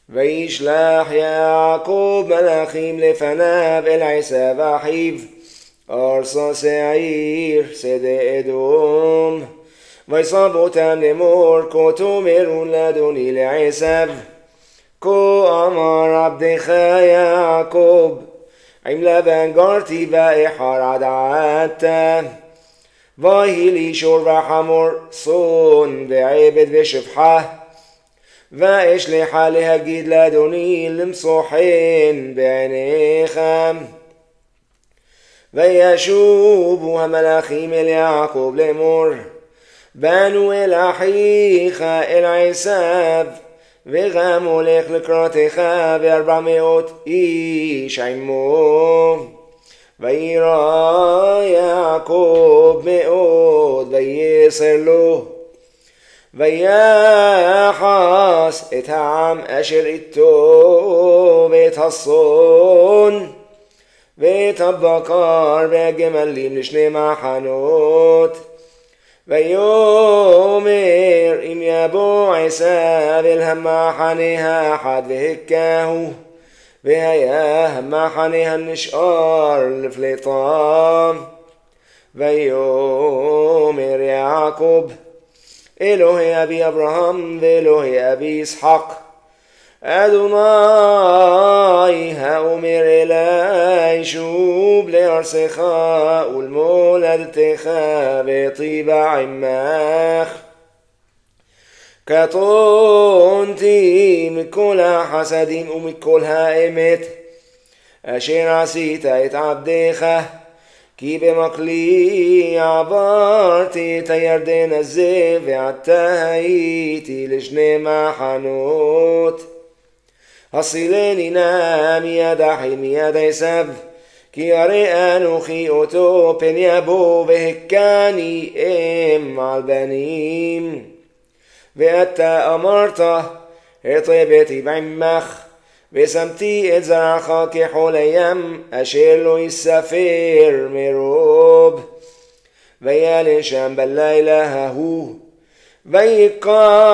וישלח יעקב מלאכים לפניו אל עשיו אחיו ארצה שעיר שדה אדום וישב אותם לאמור כה תאמרו לאדוני לעשיו כה אמר עבדך יעקב עם לבן גרתי ואיחר עד עתה ויהי לי שור וחמור צאן ועבד ושפחה ואשלחה להגיד לאדוני למצוא חן בעיניכם וישובו המלאכים אל יעקב לאמור באנו אל אחיך אל עשיו וגם הולך לקראתך 400 איש עמו וירא יעקב מאוד ויסר לו ויחס את העם אשר איתו ואת הצאן ואת הבקר והגמלים לשני מחנות ויאמר אם יבוא עשיו אל המחנה האחד והכהו והיה המחנה הנשאר לפליטם ויאמר יעקב אלוהי אבי אברהם ואלוהי אבי יצחק אדוני האומר אלי שוב לארצך ולמולדתך וטיבה עמך קטונתי מכל החסדים ומכל האמת אשר עשית את עבדך כי במקלי עברתי את הירדן הזה ועתה הייתי לשני מחנות הצילני נא מיד אחי מיד עשיו כי הרי אנוכי אותו פן יבוא והכני אם על בנים ואתה אמרת הטבתי בעמך ושמתי את זרעך כחול הים אשר לא יספר מרוב וילן שם בלילה ההוא ויקח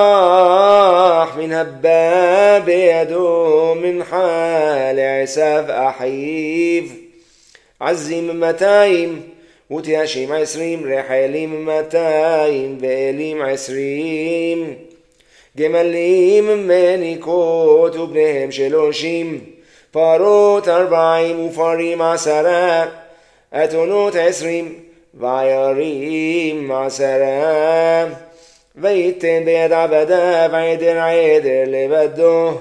מן הבא בידו מנחה לעשיו אחיו עזים 200 ותיישים 20 רחלים 200 ואלים 20 גמלים מניקות ובניהם 30 פרות 40 ופרים 10 אתונות 20 ועיירים 10 ויתן ביד עבדיו עדר לבדו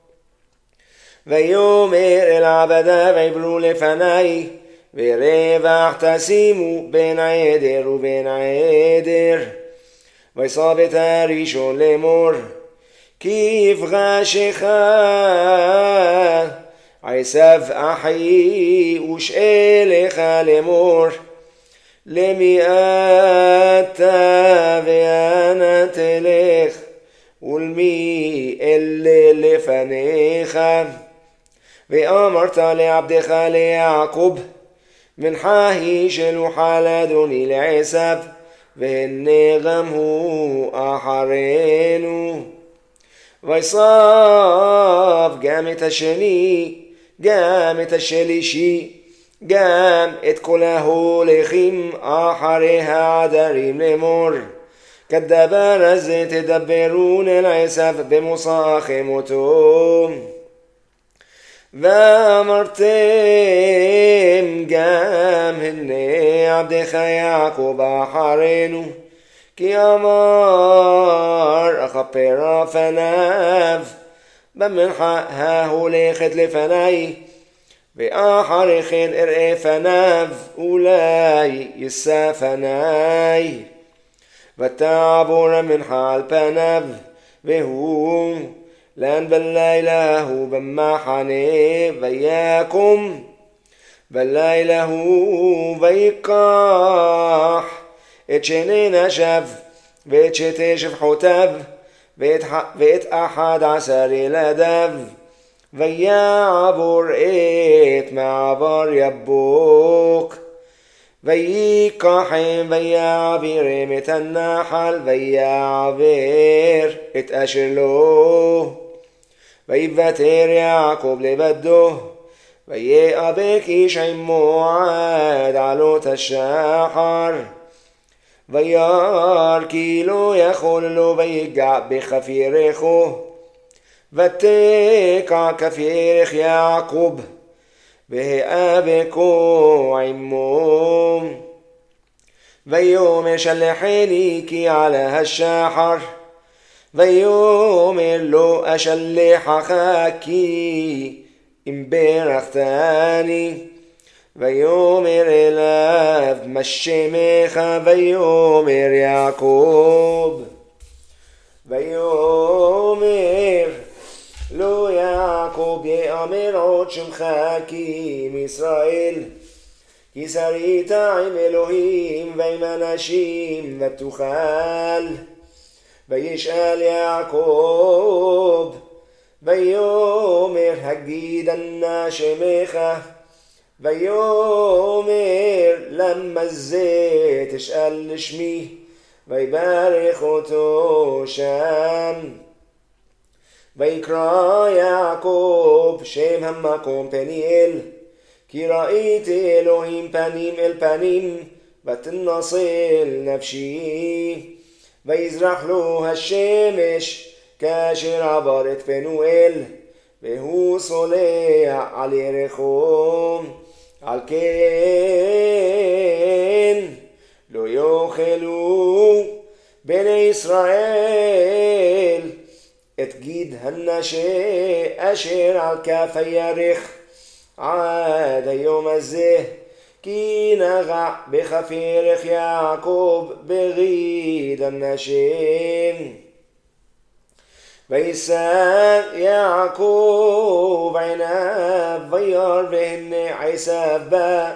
ויאמר אל עבדיו עברו לפני ורווח תשימו בין העדר ובין העדר ויסב את הראשון לאמור כי יפגשך עשיו אחי ושאלך לאמור למי אתה ואנה תלך ולמי אלה לפניך ואמרת לעבדך ליעקב מנחה היא שלוחה לאדוני לעשיו והנה גם הוא אחרינו ויסב גם את השני גם את השלישי גם את כל ההולכים אחרי העדרים לאמור כדבר הזה תדברון אל עשיו במוסכם אותו ואמרתם גם הנה עבדך יעקב אחרינו כי אמר אכפר פניו במנחה ההולכת לפני ואחרי כן אראה פניו אולי יישא פני ותעבור המנחה על פניו והוא לאן בלילה הוא במחנה ויקום בלילה הוא ויקח את שני נשיו ואת שתי שפחותיו ואת 11 ילדיו ויעבור את מעבר יבוק ויקחם ויעבירם את הנחל ויעבר את אשר לו ויוותר יעקב לבדו, ויאבק איש עמו עד עלות השחר. וירא כי לא יכול לו, ויגע בכפירכו, ותקע כפירך יעקב, והאבקו עמו. ויאמר שלחני כי עלה השחר, ויאמר לו אשלחך כי אם ברכתני. ויאמר אליו מה שמך, ויאמר יעקב. ויאמר לו יעקב יאמר עוד שמך כי אם ישראל, כי שרית עם אלוהים ועם אנשים ותוכל. וישאל יעקב ויאמר הגידנה שמך, ויאמר למה זה תשאל לשמי, ויברך אותו שם. ויקרא יעקב שם המקום פניאל, כי ראיתי אלוהים פנים אל פנים, ותנצל נפשי. ויזרח לו השמש כאשר עבר את פנואל, והוא סולע על ירחו. על כן לא יאכלו בני ישראל את גיד הנשה אשר על כף הירך עד היום הזה, כי נגע בכפירך יעקב בגיד הנשה. וישא יעקב עיניו וירא והנה עשיו בא,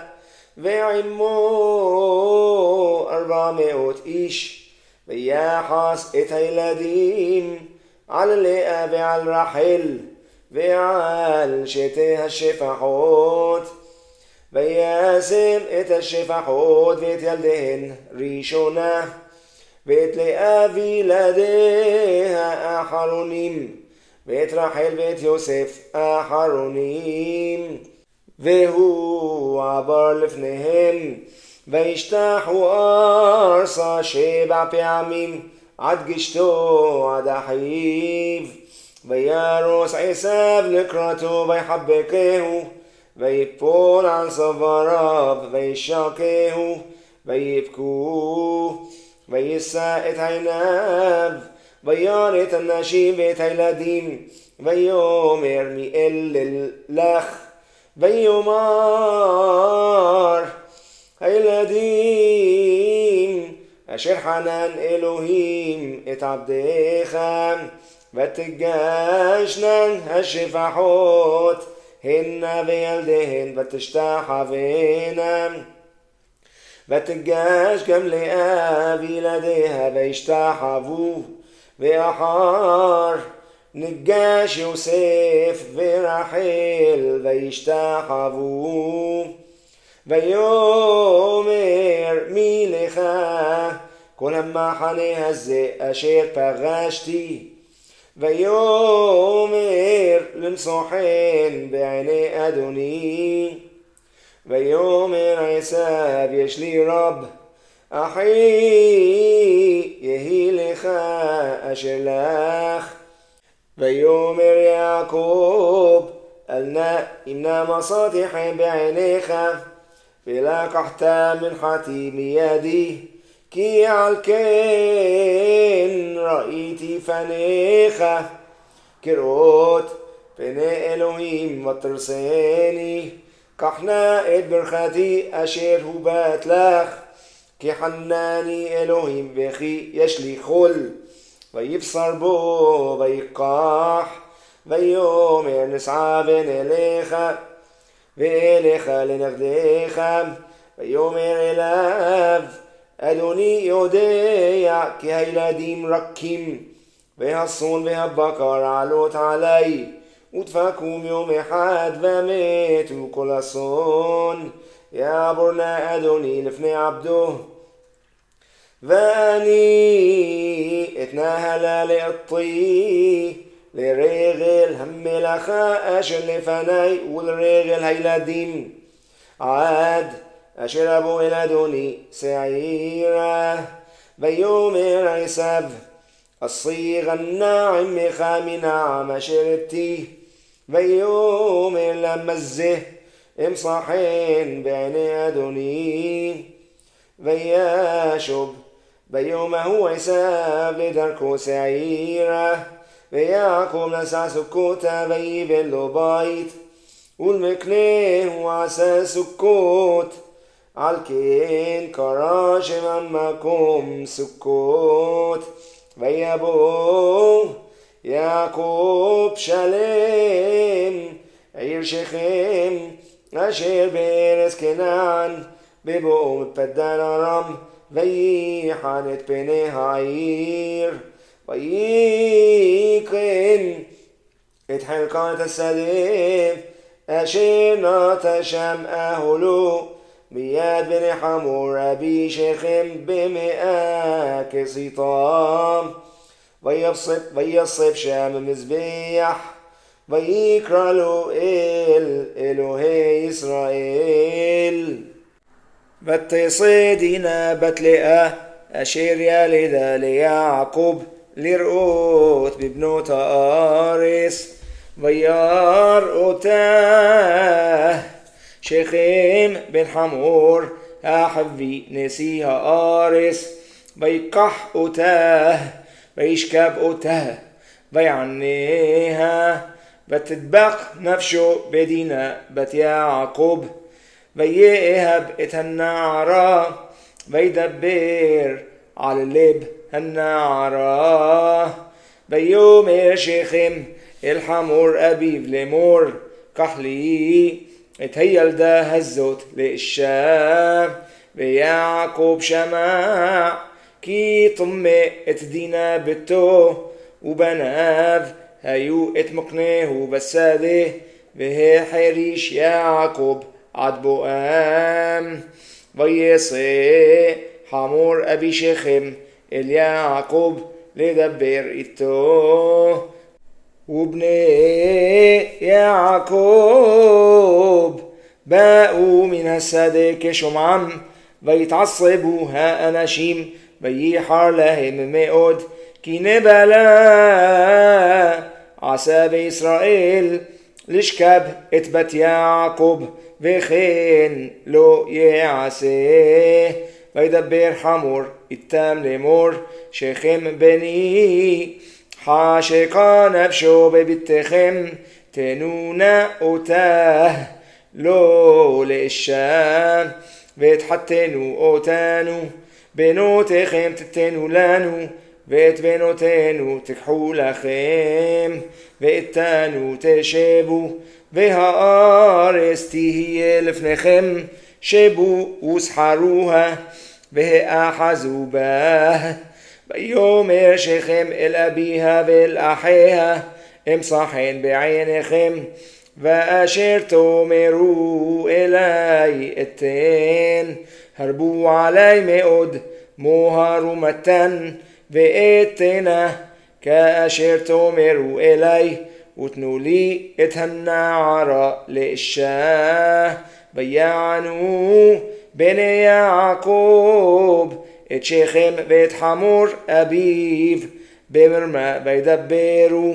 ועמו 400 איש. ויחס את הילדים על לאה ועל רחל ועל שתי השפחות. וישם את השפחות ואת ילדיהן ראשונה, ואת לאה וילדיה האחרונים, ואת רחל ואת יוסף האחרונים. והוא עבר לפניהם, וישתחו ארצה 7 פעמים עד גשתו עד אחיו. וירוס עשיו לקראתו ויחבקהו, ויפול על צוואריו וישקהו, ויבכו. וישא את עיניו וירא את הנשים ואת הילדים, ויאמר מי אלה לך? ויאמר הילדים אשר חנן אלוהים את עבדיך. ותגשנה השפחות הנה וילדיהן ותשתחוונה. ותגש גם לאה וילדיה וישתחוו. ואחר ניגש יוסף ורחל וישתחוו. ויאמר מי לך כל המחנה הזה אשר פגשתי? ויאמר למצוא-חן בעיני אדוני. ויאמר עשיו יש לי רב, אחי יהי לך אשר לך. ויאמר יעקב אל נא אם נא מצאתי חן בעיניך, ולקחת מנחתי מידי, כי על כן ראיתי פניך כראות פני אלוהים ותרסני. קח נא את ברכתי אשר הובט לך, כי חנני אלוהים וכי יש לי חול. ויבשר בו ויקח. ויאמר נשעבן אליך ואליך לנגדיך. ויאמר אליו אדוני יודע כי הילדים רכים, והצאן והבקר עלות עלי, ודפקום יום אחד ומתו כל הצאן. יעבור נא אדוני לפני עבדו, ואני אתנהלה לאטי לרגל המלאכה אשר לפני ולרגל הילדים, עד אשר אבוא אל אדוני שעירה. ויאמר עשיו, אשיג הנעמך מנעם אשר איתי. ויאמר למה זה אמסחן בעיני אדוני. וישוב ביום ההוא עשיו לדרכו שעירה. ויעקב נשא סוכותה ויבן לו בית, ולמקנהו עשה סוכות. על כן קרא שם המקום סוכות. ויבוא יעקב שלם עיר שכם אשר בארץ כנען, בבואו מפדן ארם, ויחן את פני העיר. ויקרן את חלקת השדה אשר נטע שם אהלו ביד בני חמור אבי שכם במאה כסיתם. ויוסף שם מזבח, ויקרא לו אל אלוהי ישראל. ותעשה דינה בת לאה אשר ילדה ליעקב לראות בבנות הארץ. וירא אותה שכם בן חמור החבי נשיא הארץ. ויקח אותה וישכב אותה ויעניה. ותדבק נפשו בדינה בת יעקב. ויאהב את הנערה וידבר על לב הנערה. ויאמר שכם אל חמור אביו לאמור, קח לי את הילדה הזאת לאישה. ויעקב שמע כי טומא את דינה ביתו, ובניו היו את מקנהו בשדה. והחריש יעקב עד בואם. ויצא חמור אבי שכם אל יעקב לדבר איתו. ובני יעקב באו מן השדה כשומעם, ויתעצבו האנשים, וייחר להם מאוד, כי נבלה עשה בישראל לשכב את בת יעקב, וכן לא יעשה. וידבר חמור איתם לאמור, שכם בני חשקה נפשו בביתכם, תנו נא אותה לא לאישה, והתחתנו אותנו. בנותיכם תתנו לנו, ואת בנותינו תקחו לכם, ואיתנו תשבו, והארץ תהיה לפניכם. שבו וסחרוה והאחזו בה. ויאמר שכם אל אביה ואל אחיה, אמסחן בעיניכם, ואשר תאמרו אלי אתן. הרבו עלי מאוד, מוהר ומתן ואתנה, כאשר תאמרו אלי, ותנו לי את הנערה לאישה. ויענו בני יעקב את שכם ואת חמור אביו במרמה, וידברו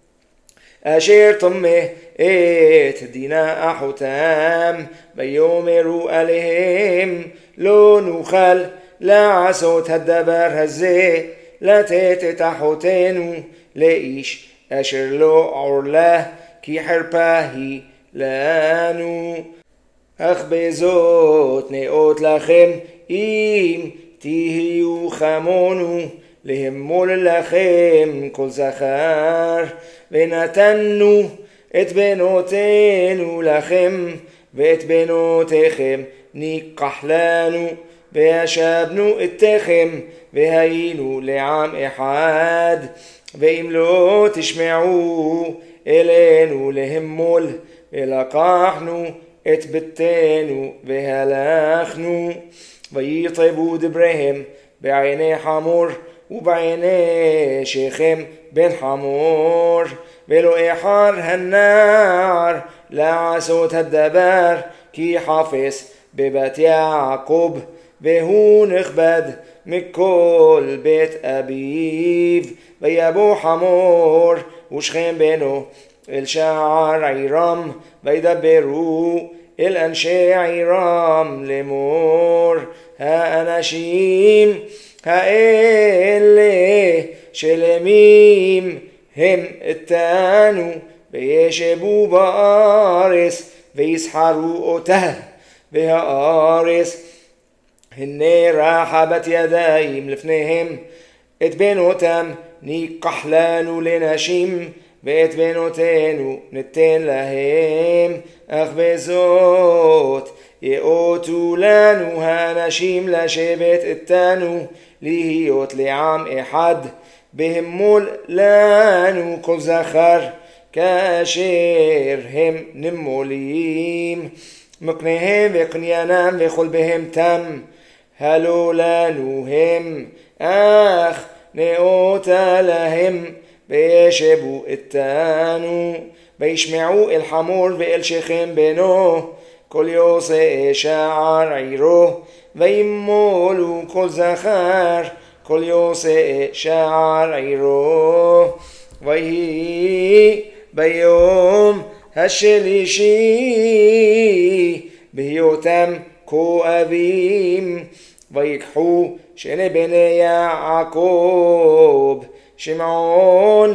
אשר טומא את דינה אחותם. ויאמרו עליהם, לא נוכל לעשות הדבר הזה, לתת את אחותנו לאיש אשר לא עורלה, כי חרפה היא לנו. אך בזאת נאות לכם, אם תהיו כמונו, להמול לכם כל זכר. ונתנו את בנותינו לכם, ואת בנותיכם ניקח לנו. וישבנו איתכם, והיינו לעם אחד. ואם לא תשמעו אלינו להמול, ולקחנו את ביתנו והלכנו. ויטבו דבריהם בעיני חמור ובעיני שכם בן חמור, ולא איחר הנער לעשות הדבר, כי חפש בבת יעקב, והוא נכבד מכל בית אביו. ויבוא חמור ושכם בנו אל שער עירם, וידברו אל אנשי עירם לאמור, האנשים האלה שלמים הם איתנו, וישבו בארץ ויסחרו אותה, והארץ הנה רחבת ידיים לפניהם. את בנותם ניקח לנו לנשים, ואת בנותינו ניתן להם, אך בזאת יאותו לנו האנשים לשבת איתנו, להיות לעם אחד, בהמול לנו כל זכר כאשר הם נמולים, מקניהם וקניינם וכל בהמתם, הלא לנו הם, אך נאותה להם, וישבו איתנו. וישמעו אל חמור ואל שכם בנו כל יוצאי שער עירו, וימולו כל זכר כל יוצאי שער עירו. ויהי ביום השלישי בהיותם כואבים, ויקחו שני בני יעקב, שמעון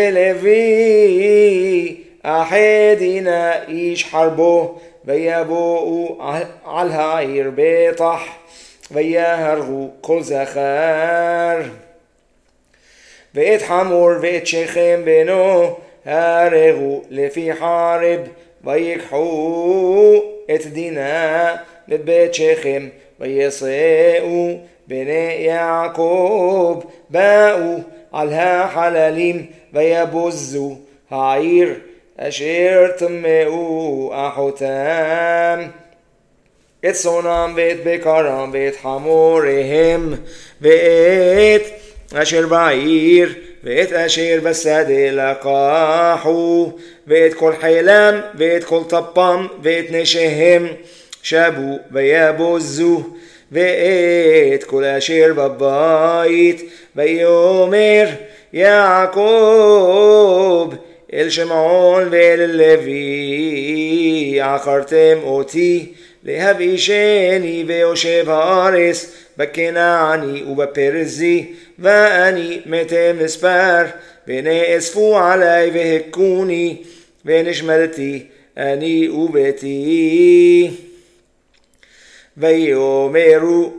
ולוי, אחדינה איש חרבו, ויבואו על העיר בטח, ויהרגו כל זכר. ואת חמור ואת שכם בנו הרגו לפי חרב, ויקחו את דינה לבית שכם, ויסעו בני יעקב, באו על החללים, ויבוזו העיר אשר טמאו אחותם, את צאנם ואת בקרם ואת חמוריהם, ואת אשר בעיר ואת אשר בשדה לקחו, ואת כל חילם ואת כל טפם ואת נשיהם, שבו ויבוזו, ואת כל אשר בבית. ויאמר יעקב אל שמעון ואל לוי, עקרתם אותי להבאישני ויושב הארץ בכנעני ובפרזי, ואני מתי מספר, ונאספו עלי והכוני, ונשמרתי אני וביתי. ויאמרו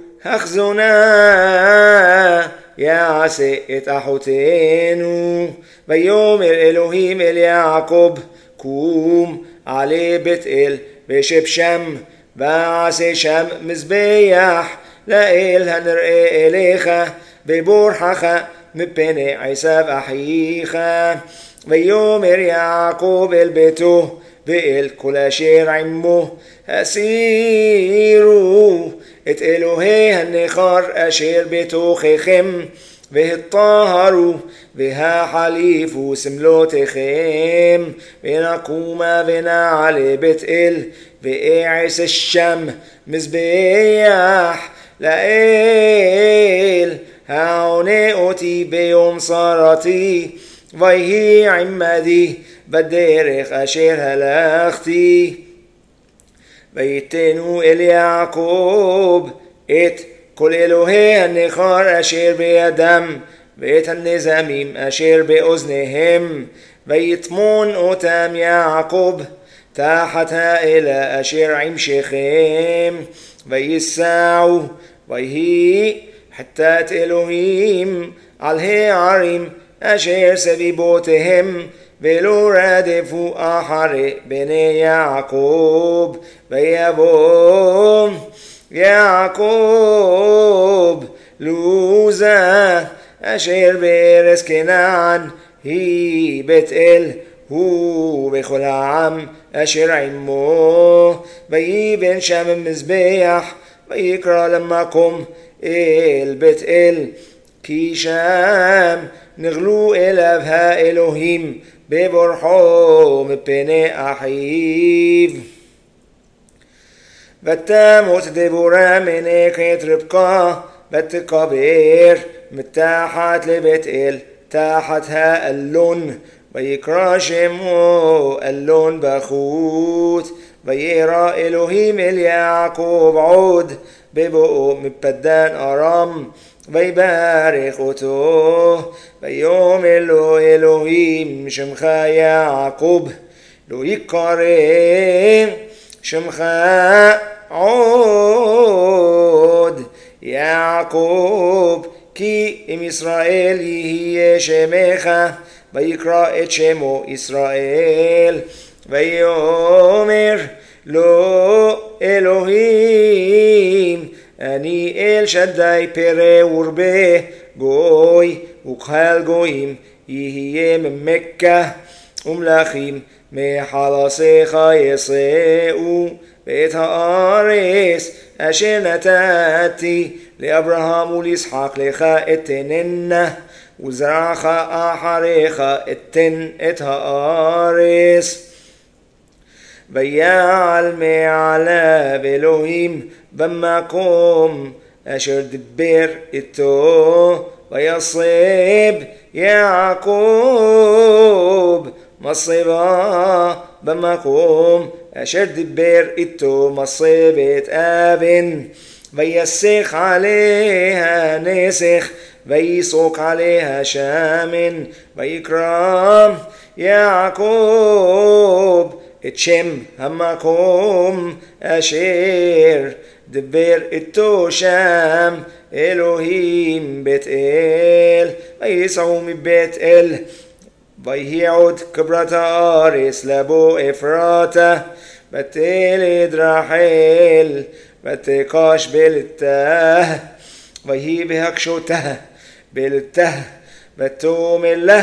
החזונה יעשה את אחותינו. ויאמר אלוהים אל יעקב, קום עלי בית אל ושב שם, ועשה שם מזבח לאל הנראה אליך, בבורחך מפני עשיו אחיך. ויאמר יעקב אל ביתו ואל כל אשר עמו, הסירו את אלוהי הנכר אשר בתוככם, והטהרו והחליפו סמלותיכם, ונקומה ונעלה בית אל, ואעשה שם מזבח לאל העונה אותי ביום צרתי, ויהי עמדי בדרך אשר הלכתי. ויתנו אל יעקב את כל אלוהי הנכר אשר בידם, ואת הנזמים אשר באוזניהם, ויטמון אותם יעקב תחת האלה אשר עם שכם, ויסעו. ויהי חטאת אלוהים על הערים אשר סביבותיהם, ולא רדפו אחרי בני יעקב. ויבוא יעקב לוזה אשר בארץ כנען, היא בית אל, הוא וכל העם אשר עמו, ויבן שם מזבח, ויקרא למקום אל בית אל, כי שם נגלו אליו האלוהים בבורחו מפני אחיו. ותמות דבורה מנקת רבקה ותקבר מתחת לבית אל תחת האלון, ויקרא שמו אלון בחוט. וירא אלוהים אל יעקב עוד בבואו מפדן ארם, ויברך אותו. ויאמר לו אלוהים שמך יעקב, לא יקרא שמך עוד יעקב, כי אם ישראל יהיה שמך. ויקרא את שמו ישראל. ויאמר לו אלוהים אני אל שדי פרא ורבה, גוי וכהל גויים יהיה ממכה, ומלכים מחלשיך יסעו. ואת הארץ אשר נתתי לאברהם ולישחק לך אתננה, וזרעך אחריך אתן את הארץ. ויעל מעליו אלוהים במקום אשר דיבר איתו, ויסב יעקב מצבה במקום אשר דיבר איתו מצבת אבן. ויסך עליה נסך ויסוק עליה שמן. ויקרא יעקב את שם המקום אשר דבר איתו שם אלוהים בית אל. ויסעו מבית אל, ויהי עוד כברת הארץ לבוא אפרתה, ותלד רחל ותקש בלתה. ויהי בהקשותה בלתה, ותאמר לה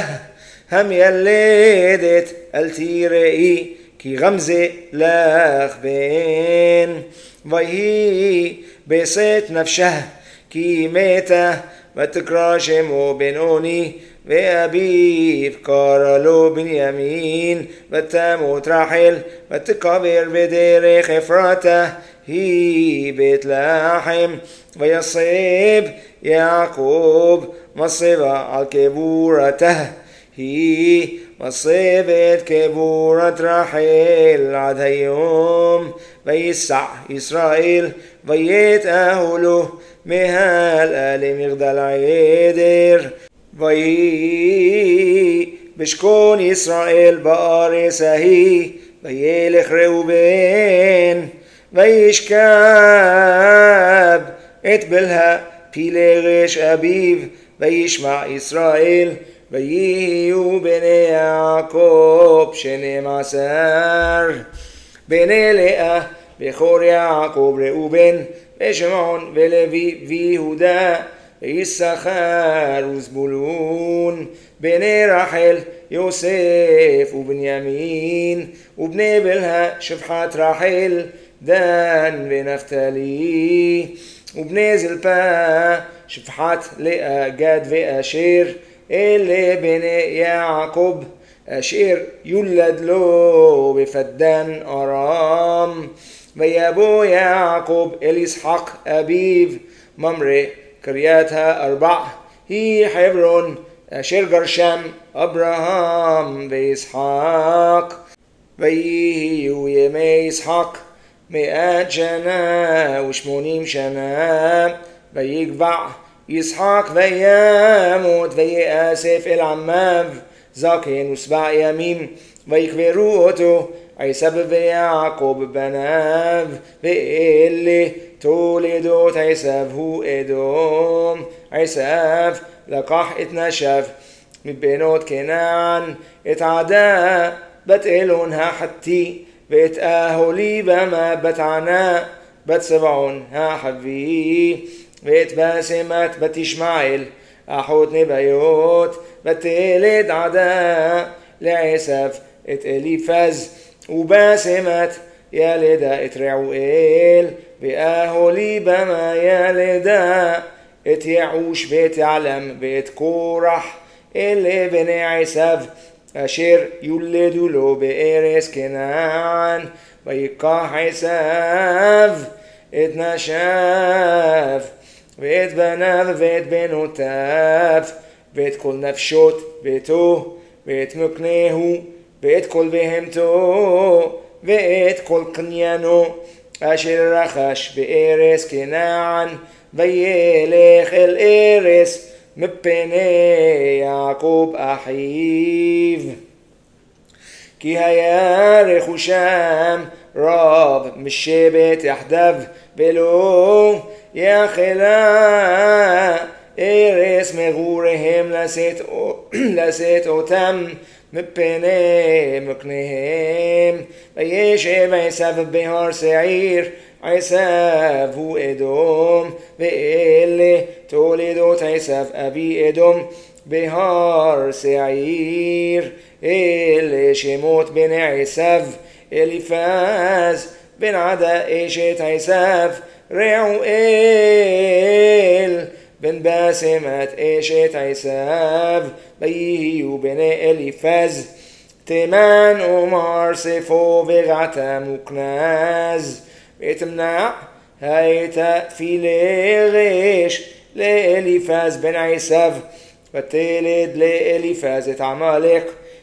המילדת אל תיראי, כי רמזה לך בן. ויהי בשאת נפשה כי מתה, ותקרא שמו בנעמי, ואביו קרא לו בנימין. ותמות רחל ותקבר בדרך אפרתה היא בית לחם. ויסב יעקב מצבה על קבורתה, היא מצבת קבורת רחל עד היום. ויסע ישראל ויתאהו לו מהלאה למגדל עדר. ויהי בשכון ישראל בארץ ההיא, וילך ראובן וישכב את בלהה פילגש אביו. וישמע ישראל ויהיו בני יעקב 12. בני לאה בכור יעקב ראובן ושמעון ולוי ויהודה ויששכר וזבולון. בני רחל יוסף ובנימין. ובני בלהה שפחת רחל דן ונפתלי. ובני זלפה שפחת לאה גד ואשר. אלה בני יעקב אשר יולד לו בפדן ארם. ויבוא יעקב אל ישחק אביו ממרא קריית הארבע, היא חברון אשר גרשם אברהם וישחק. ויהיו ימי ישחק 100 שנה ו80 שנה. ויגבע ישחק וימות ויאסף אל עמיו זקן ושבע ימים. ויקברו אותו עשיו ויעקב בניו, ואלה תולדות עשיו הוא אדום. עשיו לקח את נשיו מבנות כנען, את עדה בת אלון החתי, ואת אהוליבמה בת ענה בת צבעון החבי, ואת באסמת בת ישמעאל אחות נביות. ותלד עדה לעשיו את אליפז, ובאסמת ילדה את רעואל, ואהוליבמה ילדה את יעוש ואת יעלם ואת קורח, אלה בני עשיו, אשר יולדו לו בארץ כנען. ויקח עשיו את נשיו ואת בניו ואת בנותיו ואת כל נפשות ביתו ואת מקנהו ואת כל בהמתו ואת כל קניינו אשר רכש בארץ כנען, וילך אל ארץ מפני יעקב אחיו. כי היה רכושם רב משבט יחדיו, ולא יכלה ארץ מגוריהם לשאת אותם מפני מקניהם. וישב עשיו בהר שעיר, עשיו הוא אדום, ואלה תולדות עשיו אבי אדום בהר שעיר. אלה שמות בני עשיו, אליפז בן עדה אשת עשיו, רעואל בן בסמת אשת עשיו. ויהיו בני אליפז תימן ומרספו וגעתם וכנז. ותמנע הייתה פילגש לאליפז בן עשיו, ותלד לאליפז את עמלק.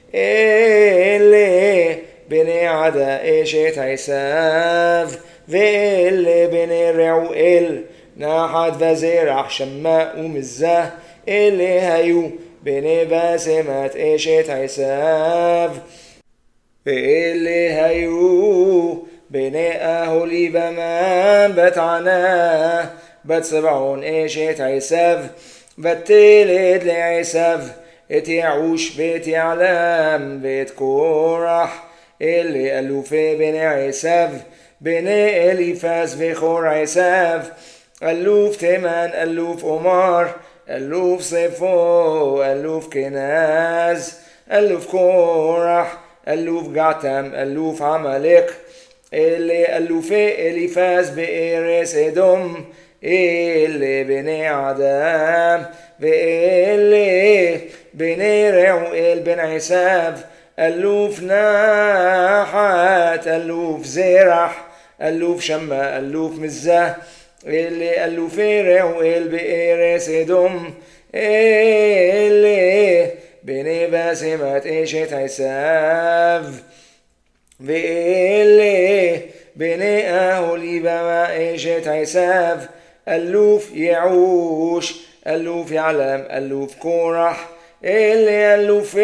אלה בני עדה אשת עשיו, ואלה בני רעואל נחת וזרח שמע ומזה. אלה היו בני בסמת אשת עשיו. ואלה היו בני אהוליבמה בת ענה בת צבעון אשת עשיו, ותלד לעשיו את יעוש ואת יעלם ואת קורח. אלה אלופי בני עשיו, בני אליפז וכור עשיו, אלוף תימן, אלוף עומר, אלוף ספו, אלוף כנז, אלוף קורח, אלוף געתם, אלוף עמלק. אלה אלופי אליפז בארץ אדום. אלה בני עדה, ואלה בני רעואל בן עשיו, אלוף נחת, אלוף זרח, אלוף שמע, אלוף מזה. אלה אלופי רעואל בארץ אדום. אלה בני בסמת אשת עשיו, ואלה בני אהוליבמה אשת עשיו, אלוף יעוש, אלוף יעלם, אלוף קורח. אלה אלופי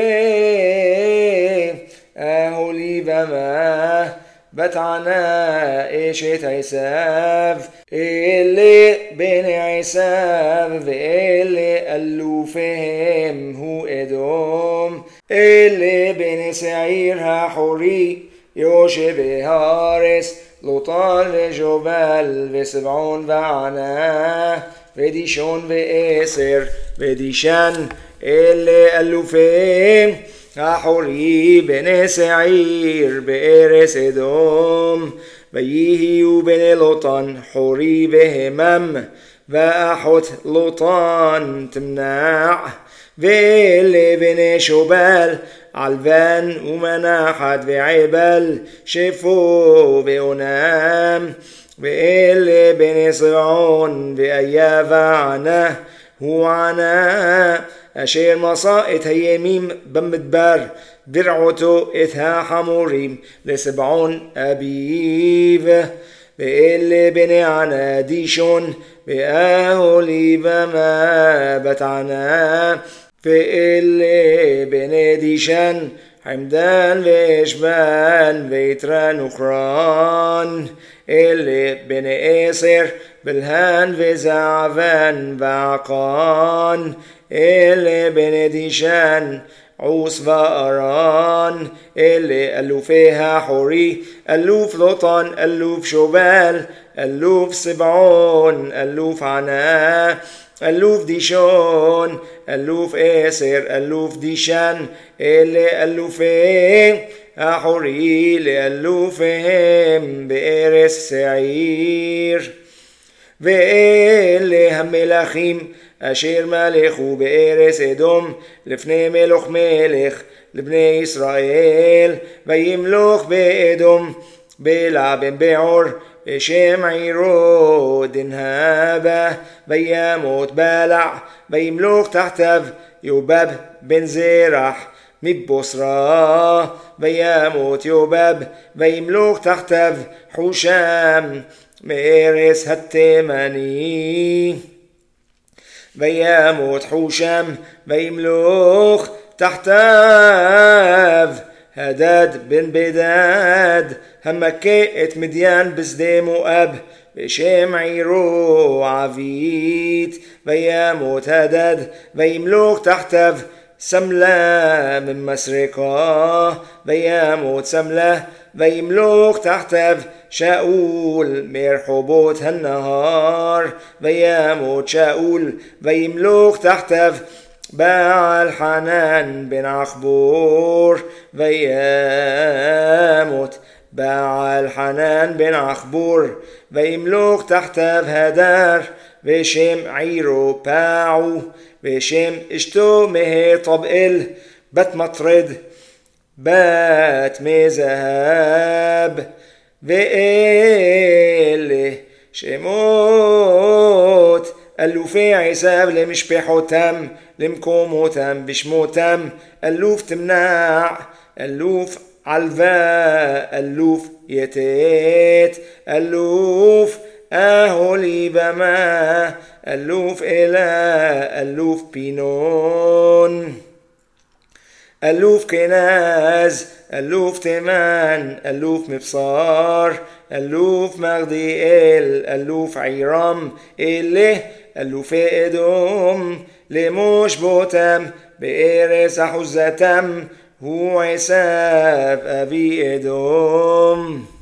אהוליבמה בת ענה אשת עשיו. אלה בני עשיו, ואלה אלופיהם הוא אדום. אלה בני שעיר החורי יושבי הארץ, לוטן וג'ובל וסבעון וענה ודישון ועשר ודישן. אלה אלופיהם החורי בני שעיר בארץ אדום. ויהיו בני לוטן חורי והמם, ואחות לוטן תמנע. ואלה בני שובל علبان ومناحت ועבל, שפו ועונם. ואלה בני צבעון ואיה וענה, הוא ענה אשר מסע את הימים במדבר, ברעותו את החמורים לצבעון אביו. ואלה בני ענה דישון ואהוליבמה בת ענה. ואלה בני דישן חמדן ואשבן ויתרן וכרן. אלה בני עשר בלהן וזעבן ועקן. אלה בני דישן עוס וארן. אלה אלופי החורי, אלוף לוטן, אלוף שובל, אלוף צבעון, אלוף ענה, אלוף דישון, אלוף עשר, אלוף דישן. אלה אלופי החורי לאלופיהם בארץ שעיר. ואלה המלכים אשר מלכו בארץ אדום לפני מלוך מלך לבני ישראל, וימלוך באדום בלע בן בעור בשם עירו דנהבה, וימות בלע וימלוך תחתיו יובב בן זרח מבוסרה, וימות יובב וימלוך תחתיו חושם מארץ התימני, וימות חושם וימלוך תחתיו הדד בן בדד המכה את מדיין בשדה מואב בשם עירו עבית, וימות הדד וימלוך תחתיו סמלה من مسرقة، וימות סמלה וימלוך תחתיו שאול מרחובות הנהר، וימות שאול וימלוך תחתיו בעל חנן בן עכבור، וימות בעל חנן בן עכבור וימלוך תחתיו הדר בשם עירו פאעו، בשם אשתו מהר טבאל בת מטרד בת מזהב. ואלה שמות אלופי עשיו למשפחותם למקומותם בשמותם: אלוף תמנע, אלוף עלווה, אלוף יתת, אלוף אהוליבמה, אלוף אלה, אלוף פינון, אלוף כנז, אלוף תימן, אלוף מבשר, אלוף מגדיאל, אלוף עירם. אלה אלופי אדום למושבותם בארץ אחוזתם, הוא עשיו אבי אדום.